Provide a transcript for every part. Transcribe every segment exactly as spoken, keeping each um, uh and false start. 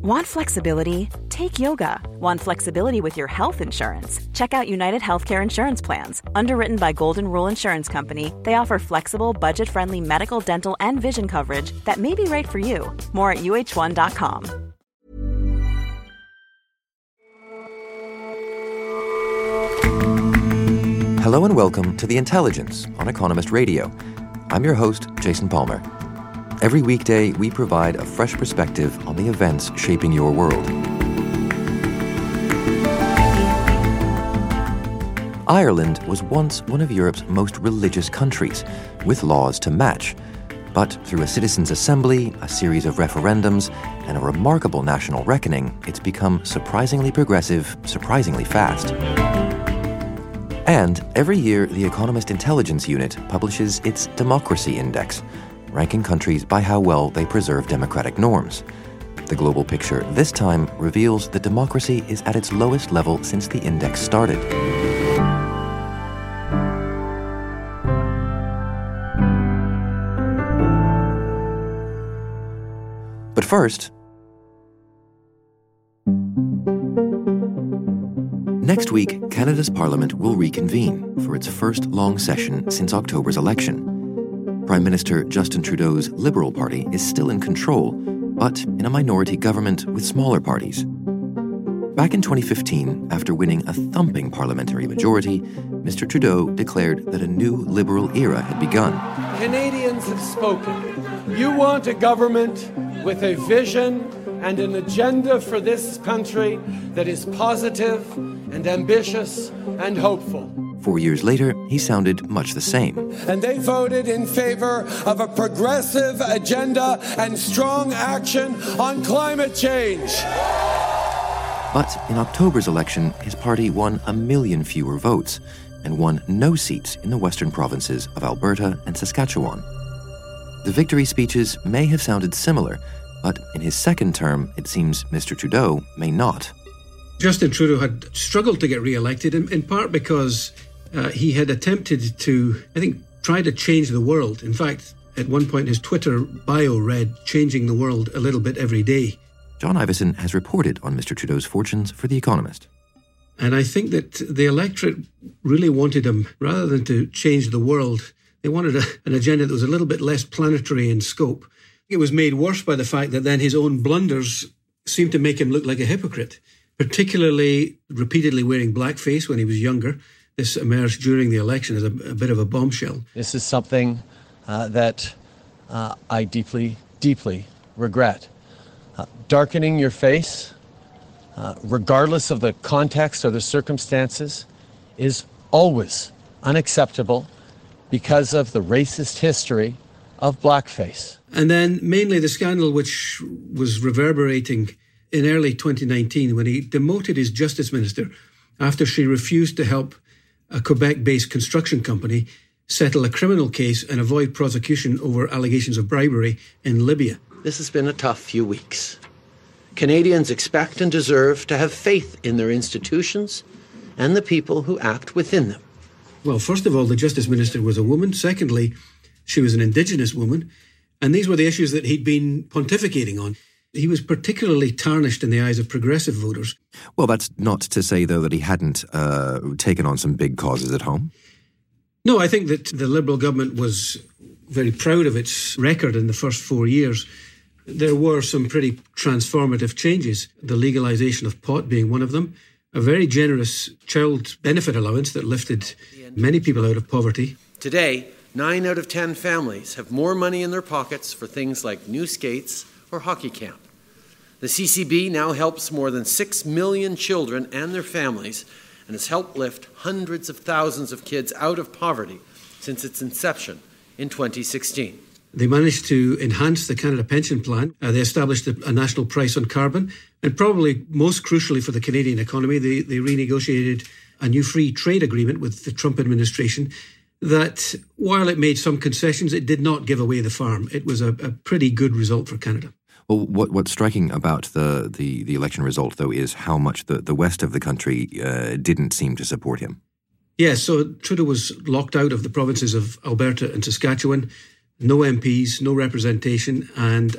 Want flexibility? Take yoga. Want flexibility with your health insurance? Check out United Healthcare Insurance Plans. Underwritten by Golden Rule Insurance Company, they offer flexible, budget-friendly medical, dental, and vision coverage that may be right for you. More at U H one dot com. Hello and welcome to The Intelligence on Economist Radio. I'm your host, Jason Palmer. Every weekday, we provide a fresh perspective on the events shaping your world. Ireland was once one of Europe's most religious countries, with laws to match. But through a citizens' assembly, a series of referendums, and a remarkable national reckoning, it's become surprisingly progressive, surprisingly fast. And every year, the Economist Intelligence Unit publishes its Democracy Index, ranking countries by how well they preserve democratic norms. The global picture this time reveals that democracy is at its lowest level since the index started. But first, next week, Canada's Parliament will reconvene for its first long session since October's election. Prime Minister Justin Trudeau's Liberal Party is still in control, but in a minority government with smaller parties. Back in twenty fifteen, after winning a thumping parliamentary majority, Mister Trudeau declared that a new Liberal era had begun. Canadians have spoken. You want a government with a vision and an agenda for this country that is positive and ambitious and hopeful. Four years later, he sounded much the same. And they voted in favor of a progressive agenda and strong action on climate change. But in October's election, his party won a million fewer votes and won no seats in the western provinces of Alberta and Saskatchewan. The victory speeches may have sounded similar, but in his second term, it seems Mister Trudeau may not. Justin Trudeau had struggled to get re-elected, in, in part because uh, he had attempted to, I think, try to change the world. In fact, at one point his Twitter bio read, "Changing the world a little bit every day." John Ivison has reported on Mister Trudeau's fortunes for The Economist. And I think that the electorate really wanted him, rather than to change the world, they wanted a, an agenda that was a little bit less planetary in scope. It was made worse by the fact that then his own blunders seemed to make him look like a hypocrite, particularly repeatedly wearing blackface when he was younger. This emerged during the election as a, a bit of a bombshell. This is something uh, that uh, I deeply, deeply regret. Uh, darkening your face, uh, regardless of the context or the circumstances, is always unacceptable because of the racist history of blackface. And then mainly the scandal which was reverberating in early twenty nineteen when he demoted his justice minister after she refused to help a Quebec-based construction company settle a criminal case and avoid prosecution over allegations of bribery in Libya. This has been a tough few weeks. Canadians expect and deserve to have faith in their institutions and the people who act within them. Well, first of all, the Justice Minister was a woman. Secondly, she was an Indigenous woman. And these were the issues that he'd been pontificating on. He was particularly tarnished in the eyes of progressive voters. Well, that's not to say, though, that he hadn't uh, taken on some big causes at home. No, I think that the Liberal government was very proud of its record in the first four years. There were some pretty transformative changes, the legalisation of pot being one of them, a very generous child benefit allowance that lifted many people out of poverty. Today, nine out of ten families have more money in their pockets for things like new skates or hockey camp. The C C B now helps more than six million children and their families and has helped lift hundreds of thousands of kids out of poverty since its inception in twenty sixteen. They managed to enhance the Canada Pension Plan. Uh, they established a, a national price on carbon. And probably most crucially for the Canadian economy, they, they renegotiated a new free trade agreement with the Trump administration that, while it made some concessions, it did not give away the farm. It was a, a pretty good result for Canada. Well, what, what's striking about the, the, the election result, though, is how much the, the west of the country uh, didn't seem to support him. Yes, so Trudeau was locked out of the provinces of Alberta and Saskatchewan. No M Ps, no representation, and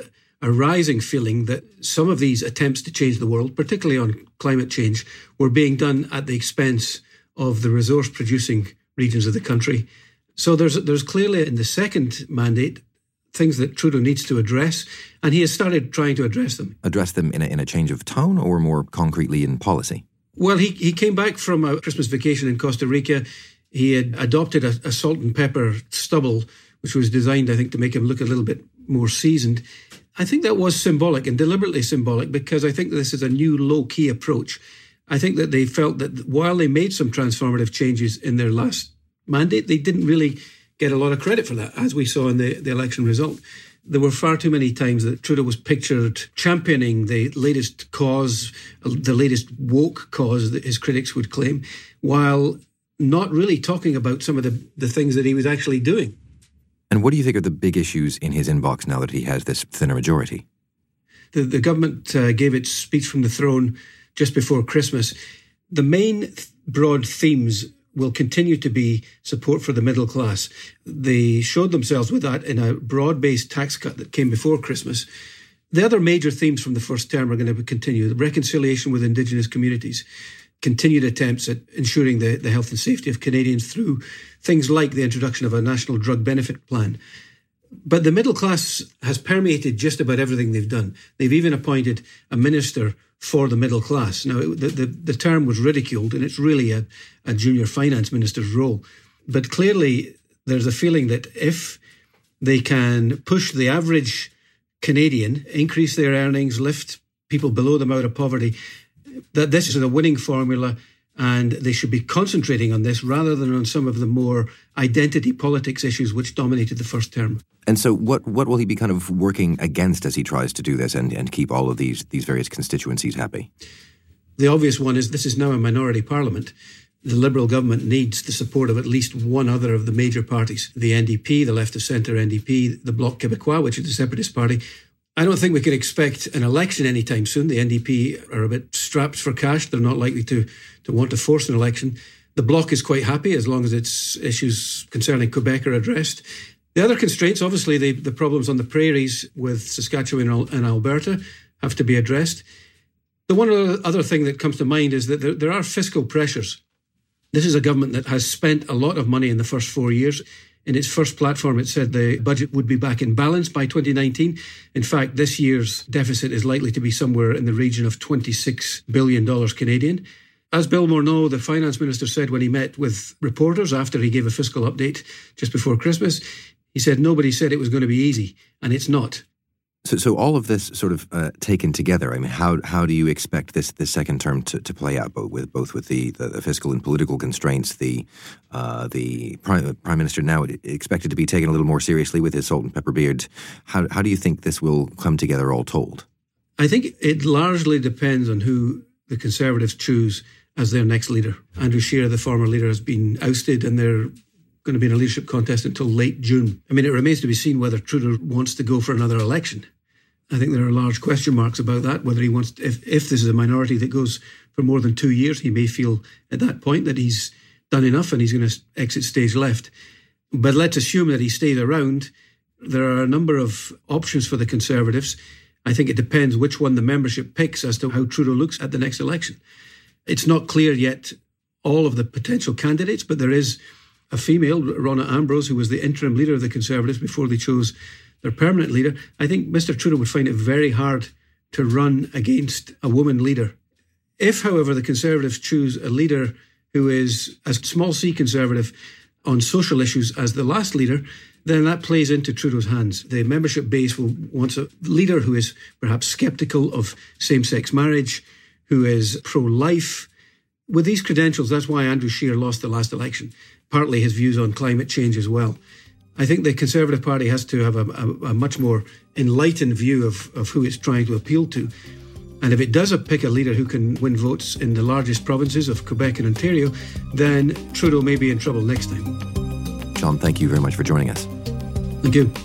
a rising feeling that some of these attempts to change the world, particularly on climate change, were being done at the expense of the resource-producing regions of the country. So there's there's clearly in the second mandate things that Trudeau needs to address, and he has started trying to address them. Address them in a, in a change of tone or more concretely in policy? Well, he, he came back from a Christmas vacation in Costa Rica. He had adopted a, a salt and pepper stubble, which was designed, I think, to make him look a little bit more seasoned. I think that was symbolic and deliberately symbolic because I think this is a new low-key approach. I think that they felt that while they made some transformative changes in their last mandate, they didn't really get a lot of credit for that, as we saw in the, the election result. There were far too many times that Trudeau was pictured championing the latest cause, the latest woke cause that his critics would claim, while not really talking about some of the, the things that he was actually doing. And what do you think are the big issues in his inbox now that he has this thinner majority? The, the government uh, gave its speech from the throne just before Christmas. The main th- broad themes will continue to be support for the middle class. They showed themselves with that in a broad-based tax cut that came before Christmas. The other major themes from the first term are going to continue. The reconciliation with Indigenous communities, continued attempts at ensuring the, the health and safety of Canadians through things like the introduction of a national drug benefit plan. But the middle class has permeated just about everything they've done. They've even appointed a minister for the middle class. Now, the, the, the term was ridiculed, and it's really a, a junior finance minister's role. But clearly, there's a feeling that if they can push the average Canadian, increase their earnings, lift people below them out of poverty, that this is a winning formula, and they should be concentrating on this rather than on some of the more identity politics issues which dominated the first term. And so what what will he be kind of working against as he tries to do this and, and keep all of these these various constituencies happy? The obvious one is this is now a minority parliament. The Liberal government needs the support of at least one other of the major parties, the N D P, the left of centre N D P, the Bloc Québécois, which is the separatist party. I don't think we could expect an election anytime soon. The N D P are a bit strapped for cash. They're not likely to, to want to force an election. The Bloc is quite happy as long as its issues concerning Quebec are addressed. The other constraints, obviously, the, the problems on the prairies with Saskatchewan and Alberta have to be addressed. The one other thing that comes to mind is that there, there are fiscal pressures. This is a government that has spent a lot of money in the first four years. In its first platform, it said the budget would be back in balance by twenty nineteen. In fact, this year's deficit is likely to be somewhere in the region of twenty-six billion dollars Canadian. As Bill Morneau, the finance minister, said when he met with reporters after he gave a fiscal update just before Christmas, he said nobody said it was going to be easy, and it's not. So, so all of this sort of uh, taken together, I mean, how how do you expect this this second term to, to play out, both with both with the, the, the fiscal and political constraints, the uh, the prime, prime minister now expected to be taken a little more seriously with his salt and pepper beard? How how do you think this will come together, all told? I think it largely depends on who the Conservatives choose as their next leader. Andrew Scheer, the former leader, has been ousted, and they're going to be in a leadership contest until late June. I mean, it remains to be seen whether Trudeau wants to go for another election. I think there are large question marks about that, whether he wants to, if, if this is a minority that goes for more than two years, he may feel at that point that he's done enough and he's going to exit stage left. But let's assume that he stays around. There are a number of options for the Conservatives. I think it depends which one the membership picks as to how Trudeau looks at the next election. It's not clear yet all of the potential candidates, but there is a female, Rona Ambrose, who was the interim leader of the Conservatives before they chose their permanent leader. I think Mister Trudeau would find it very hard to run against a woman leader. If, however, the Conservatives choose a leader who is a small c Conservative on social issues as the last leader, then that plays into Trudeau's hands. The membership base will want a leader who is perhaps sceptical of same-sex marriage, who is pro-life. With these credentials, that's why Andrew Scheer lost the last election, partly his views on climate change as well. I think the Conservative Party has to have a, a, a much more enlightened view of, of who it's trying to appeal to. And if it does pick a leader who can win votes in the largest provinces of Quebec and Ontario, then Trudeau may be in trouble next time. John, thank you very much for joining us. Thank you.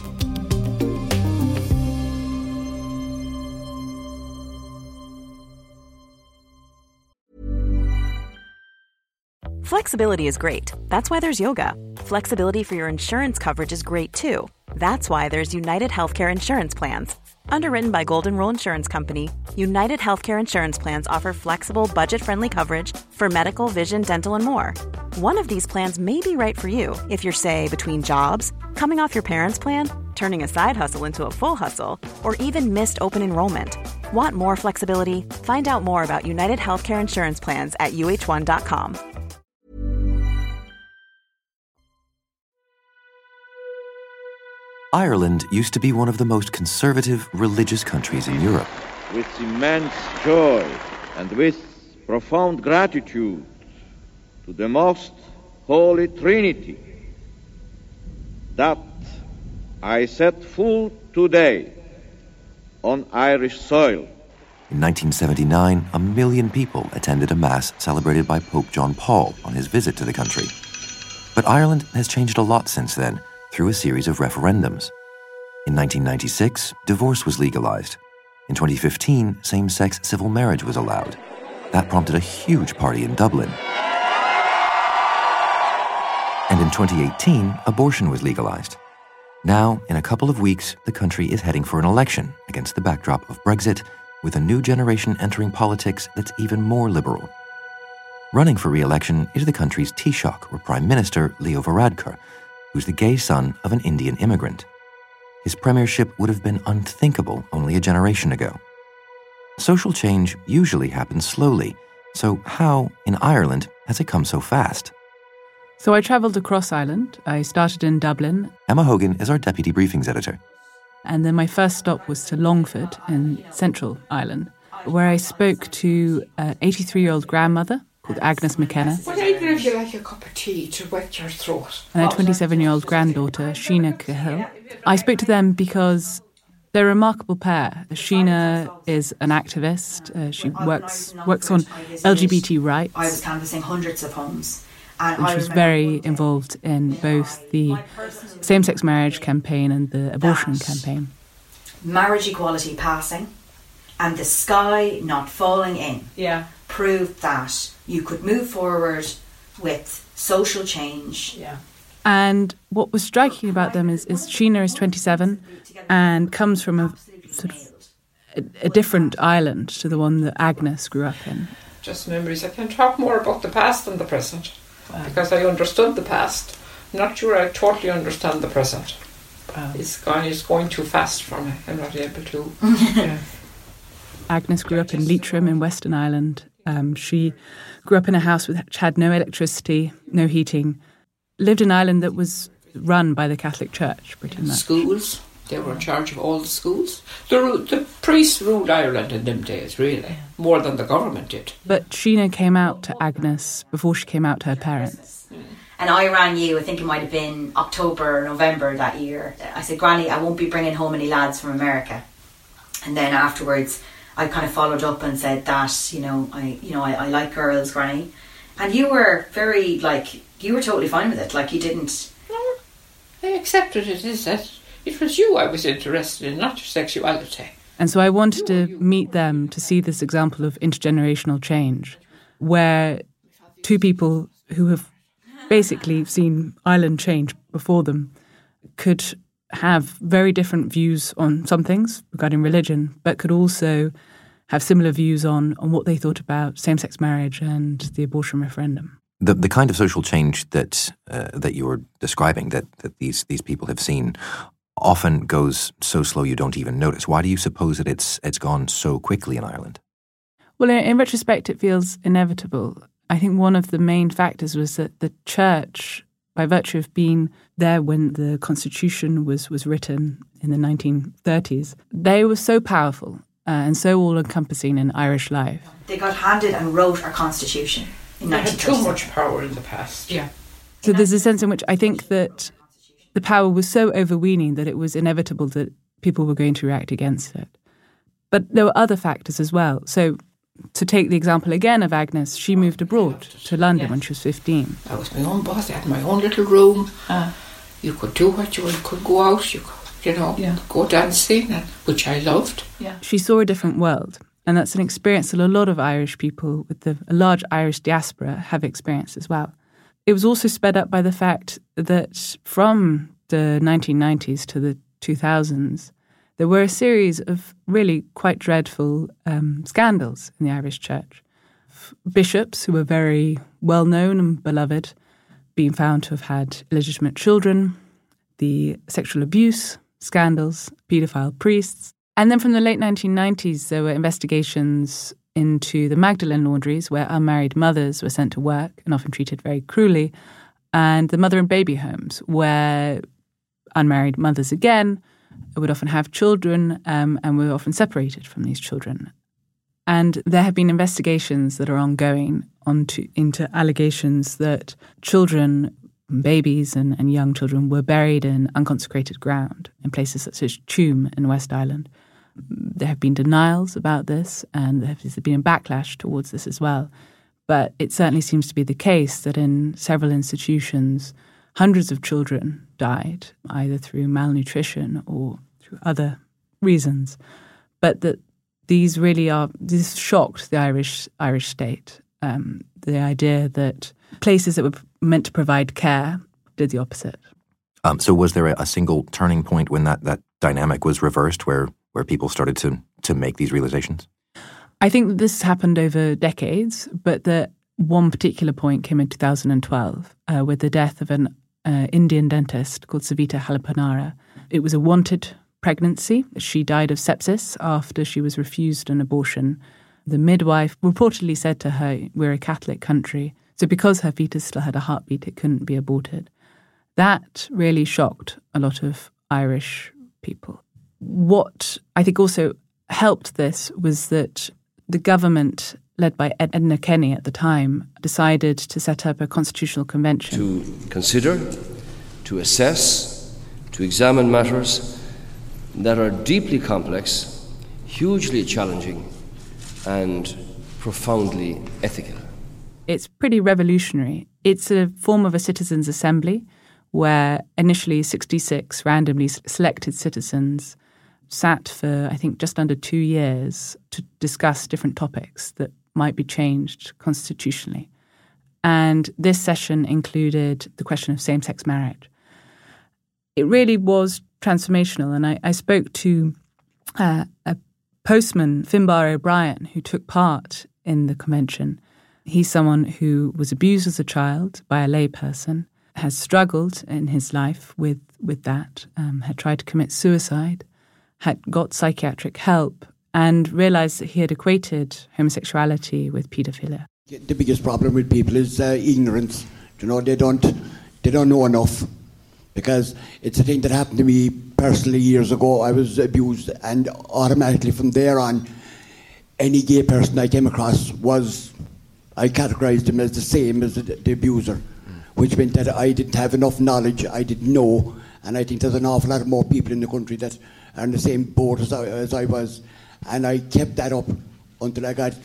Flexibility is great. That's why there's yoga. Flexibility for your insurance coverage is great too. That's why there's United Healthcare Insurance Plans. Underwritten by Golden Rule Insurance Company, United Healthcare Insurance Plans offer flexible, budget-friendly coverage for medical, vision, dental, and more. One of these plans may be right for you if you're, say, between jobs, coming off your parents' plan, turning a side hustle into a full hustle, or even missed open enrollment. Want more flexibility? Find out more about United Healthcare Insurance Plans at U H one dot com. Ireland used to be one of the most conservative religious countries in Europe. With immense joy and with profound gratitude to the Most Holy Trinity, that I set foot today on Irish soil. In nineteen seventy-nine, a million people attended a mass celebrated by Pope John Paul on his visit to the country. But Ireland has changed a lot since then, through a series of referendums. In nineteen ninety-six, divorce was legalized. In twenty fifteen, same-sex civil marriage was allowed. That prompted a huge party in Dublin. And in twenty eighteen, abortion was legalized. Now, in a couple of weeks, the country is heading for an election against the backdrop of Brexit, with a new generation entering politics that's even more liberal. Running for re-election is the country's Taoiseach, or Prime Minister, Leo Varadkar, who's the gay son of an Indian immigrant. His premiership would have been unthinkable only a generation ago. Social change usually happens slowly, so how, in Ireland, has it come so fast? So I travelled across Ireland. I started in Dublin. Emma Hogan is our deputy briefings editor. And then my first stop was to Longford in central Ireland, where I spoke to an eighty-three-year-old grandmother called Agnes McKenna. Would I give you like a cup of tea to wet your throat? And a twenty-seven-year-old granddaughter, Sheena Cahill. I spoke to them because they're a remarkable pair. Sheena is an activist. Uh, she works works on L G B T rights. I was canvassing hundreds of homes. And, and she was very involved in both the same-sex marriage campaign and the abortion campaign. Marriage equality passing and the sky not falling in yeah. proved that you could move forward with social change. Yeah. And what was striking about them is, is Sheena is twenty-seven and comes from a sort of a, a different island to the one that Agnes grew up in. Just memories. I can talk more about the past than the present. Wow. Because I understood the past. Not sure I totally understand the present. Wow. It's going, it's going too fast for me. I'm not able to. yeah. Agnes grew up in Leitrim in Western Ireland. Um, she grew up in a house which had no electricity, no heating. Lived in Ireland that was run by the Catholic Church, pretty much. Schools. They were in charge of all the schools. The, the priests ruled Ireland in them days, really, more than the government did. But Sheena came out to Agnes before she came out to her parents. And I rang you, I think it might have been October, November that year. I said, Granny, I won't be bringing home any lads from America. And then afterwards, I kind of followed up and said that, you know, I, you know, I, I like girls, Granny. And you were very, like, you were totally fine with it. Like, you didn't... No, I accepted it, is that... It was you I was interested in, not your sexuality. And so I wanted to meet them to see this example of intergenerational change, where two people who have basically seen Ireland change before them could have very different views on some things regarding religion, but could also have similar views on, on what they thought about same-sex marriage and the abortion referendum. The the kind of social change that uh, that you were describing, that, that these these people have seen, often goes so slow you don't even notice. Why do you suppose that it's it's gone so quickly in Ireland? Well, in, in retrospect, it feels inevitable. I think one of the main factors was that the church, by virtue of being there when the Constitution was, was written in the nineteen thirties, they were so powerful uh, and so all-encompassing in Irish life. They got handed and wrote our Constitution in They had too much power in the past. Yeah. So there's a sense in which I think that the power was so overweening that it was inevitable that people were going to react against it. But there were other factors as well. So to take the example again of Agnes, she moved abroad to London yes. when she was fifteen. I was my own boss. I had my own little room. Uh, you could do what you, you could go out, you could, you know, yeah. go dancing, and, which I loved. Yeah. She saw a different world. And that's an experience that a lot of Irish people with the, a large Irish diaspora have experienced as well. It was also sped up by the fact that from the nineteen nineties to the two thousands, there were a series of really quite dreadful um, scandals in the Irish Church. Bishops who were very well known and beloved being found to have had illegitimate children, the sexual abuse scandals, paedophile priests. And then from the late nineteen nineties, there were investigations into the Magdalene laundries where unmarried mothers were sent to work and often treated very cruelly, and the mother and baby homes where unmarried mothers again would often have children um, and were often separated from these children. And there have been investigations that are ongoing onto, into allegations that children, babies and, and young children were buried in unconsecrated ground in places such as Tuam in West Island. There have been denials about this, and there has been a backlash towards this as well. But it certainly seems to be the case that in several institutions, hundreds of children died, either through malnutrition or through other reasons. But that these really are, this shocked the Irish Irish state. Um, the idea that places that were meant to provide care did the opposite. Um, so was there a, a single turning point when that, that dynamic was reversed, where, where people started to, to make these realizations? I think that this happened over decades, but the one particular point came in two thousand twelve uh, with the death of an uh, Indian dentist called Savita Halapanara. It was a wanted pregnancy. She died of sepsis after she was refused an abortion. The midwife reportedly said to her, "We're a Catholic country, so because her fetus still had a heartbeat, it couldn't be aborted." That really shocked a lot of Irish people. What I think also helped this was that the government, led by Edna Kenny at the time, decided to set up a constitutional convention. To consider, to assess, to examine matters that are deeply complex, hugely challenging, and profoundly ethical. It's pretty revolutionary. It's a form of a citizens' assembly where initially sixty-six randomly selected citizens sat for, I think, just under two years to discuss different topics that might be changed constitutionally. And this session included the question of same-sex marriage. It really was transformational, and I, I spoke to uh, a postman, Finbar O'Brien, who took part in the convention. He's someone who was abused as a child by a layperson, has struggled in his life with, with that, um, had tried to commit suicide, had got psychiatric help, and realised that he had equated homosexuality with paedophilia. The biggest problem with people is uh, ignorance. You know, they don't, they don't know enough. Because it's a thing that happened to me personally years ago. I was abused, and automatically from there on, any gay person I came across was, I categorised him as the same as the, the abuser, mm. which meant that I didn't have enough knowledge, I didn't know, and I think there's an awful lot more people in the country that are in the same boat as I, as I was, and I kept that up until I got,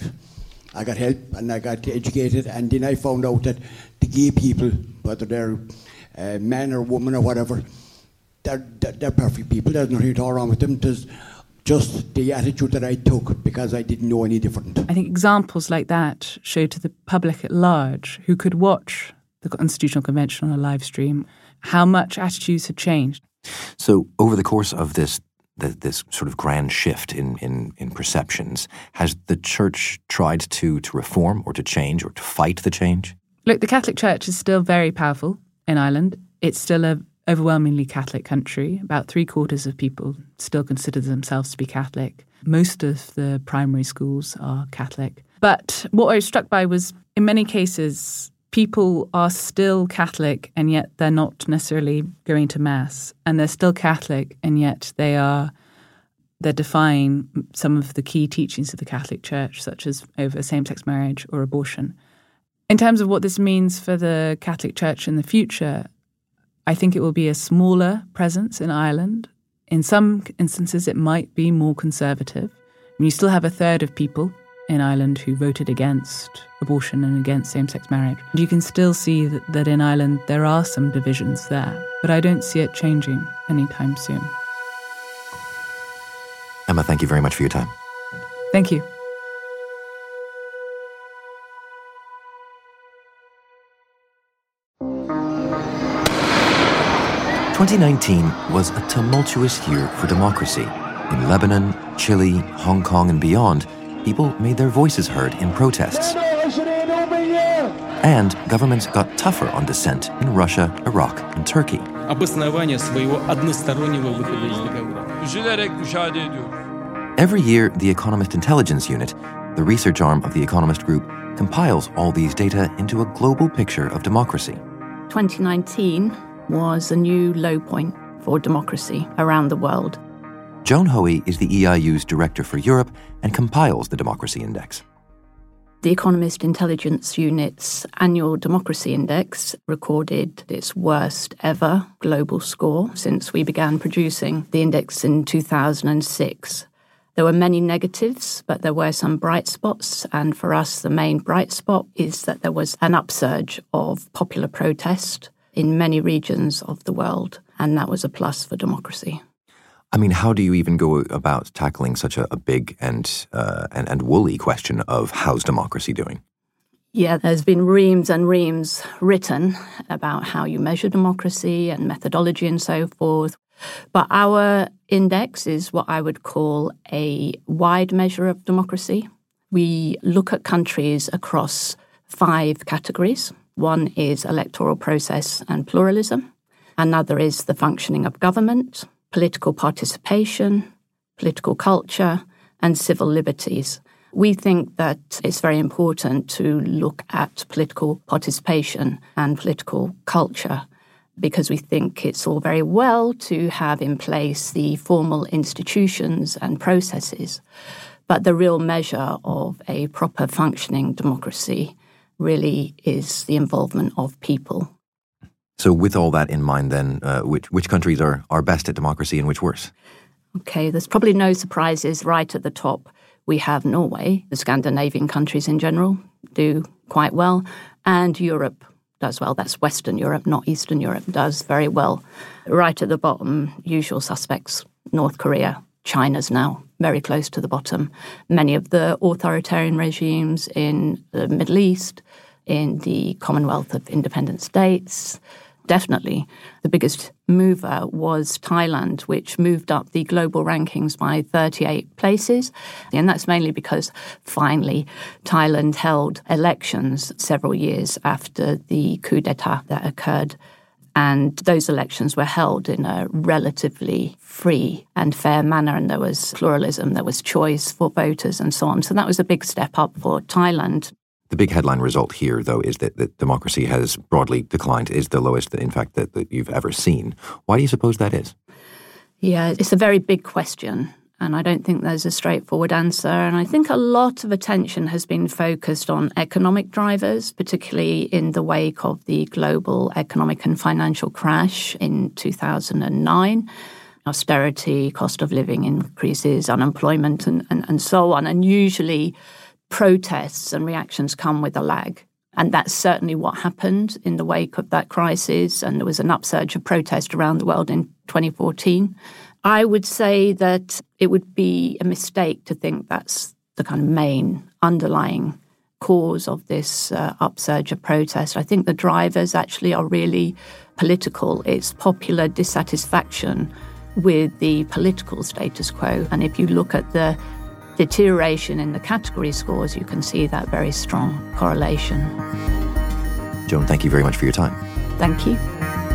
I got help and I got educated, and then I found out that the gay people, whether they're uh, man or woman or whatever, they're, they're, they're perfect people. There's nothing at all wrong with them. There's just the attitude that I took because I didn't know any different. I think examples like that show to the public at large, who could watch the Constitutional Convention on a live stream, how much attitudes had changed. So over the course of this the, this sort of grand shift in, in, in perceptions, has the Church tried to, to reform or to change or to fight the change? Look, the Catholic Church is still very powerful in Ireland. It's still an overwhelmingly Catholic country. About three quarters of people still consider themselves to be Catholic. Most of the primary schools are Catholic. But what I was struck by was, in many cases, people are still Catholic and yet they're not necessarily going to Mass. And they're still Catholic and yet they are, they're defying some of the key teachings of the Catholic Church, such as over same-sex marriage or abortion. In terms of what this means for the Catholic Church in the future, I think it will be a smaller presence in Ireland. In some instances, it might be more conservative. I mean, you still have a third of people in Ireland who voted against abortion and against same-sex marriage. You can still see that, that in Ireland there are some divisions there, but I don't see it changing anytime soon. Emma, thank you very much for your time. Thank you. twenty nineteen was a tumultuous year for democracy In Lebanon, Chile, Hong Kong, and beyond, people made their voices heard in protests. And governments got tougher on dissent in Russia, Iraq, and Turkey. Every year, the Economist Intelligence Unit, the research arm of the Economist Group, compiles all these data into a global picture of democracy. twenty nineteen was a new low point for democracy around the world. Joan Hoey is the E I U's director for Europe and compiles the Democracy Index. The Economist Intelligence Unit's annual Democracy Index recorded its worst ever global score since we began producing the index in two thousand six. There were many negatives, but there were some bright spots, and for us the main bright spot is that there was an upsurge of popular protest in many regions of the world, and that was a plus for democracy. I mean, how do you even go about tackling such a, a big and, uh, and and woolly question of how's democracy doing? Yeah, there's been reams and reams written about how you measure democracy and methodology and so forth. But our index is what I would call a wide measure of democracy. We look at countries across five categories. One is electoral process and pluralism. Another is the functioning of government, political participation, political culture, and civil liberties. We think that it's very important to look at political participation and political culture because we think it's all very well to have in place the formal institutions and processes, but the real measure of a proper functioning democracy really is the involvement of people. So with all that in mind then, uh, which, which countries are, are best at democracy and which worse? Okay, there's probably no surprises. Right at the top, we have Norway. The Scandinavian countries in general do quite well, and Europe does well. That's Western Europe, not Eastern Europe, does very well. Right at the bottom, usual suspects, North Korea. China's now very close to the bottom. Many of the authoritarian regimes in the Middle East, in the Commonwealth of Independent States, definitely. The biggest mover was Thailand, which moved up the global rankings by thirty-eight places. And that's mainly because finally Thailand held elections several years after the coup d'etat that occurred. And those elections were held in a relatively free and fair manner, and there was pluralism, there was choice for voters and so on. So that was a big step up for Thailand. The big headline result here, though, is that, that democracy has broadly declined, is the lowest, in fact, that, that you've ever seen. Why do you suppose that is? Yeah, it's a very big question, and I don't think there's a straightforward answer. And I think a lot of attention has been focused on economic drivers, particularly in the wake of the global economic and financial crash in two thousand nine. Austerity, cost of living increases, unemployment, and, and, and so on. And usually protests and reactions come with a lag. And that's certainly what happened in the wake of that crisis. And there was an upsurge of protest around the world in twenty fourteen. I would say that it would be a mistake to think that's the kind of main underlying cause of this uh, upsurge of protest. I think the drivers actually are really political. It's popular dissatisfaction with the political status quo. And if you look at the deterioration in the category scores, you can see that very strong correlation. Joan, thank you very much for your time. Thank you.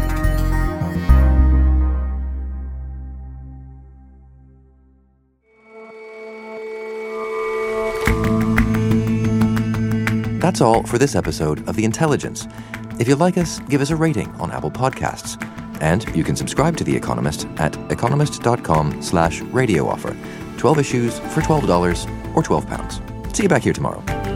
That's all for this episode of The Intelligence. If you like us, give us a rating on Apple Podcasts. And you can subscribe to The Economist at economist.com slash radio offer. twelve issues for twelve dollars or twelve pounds. See you back here tomorrow.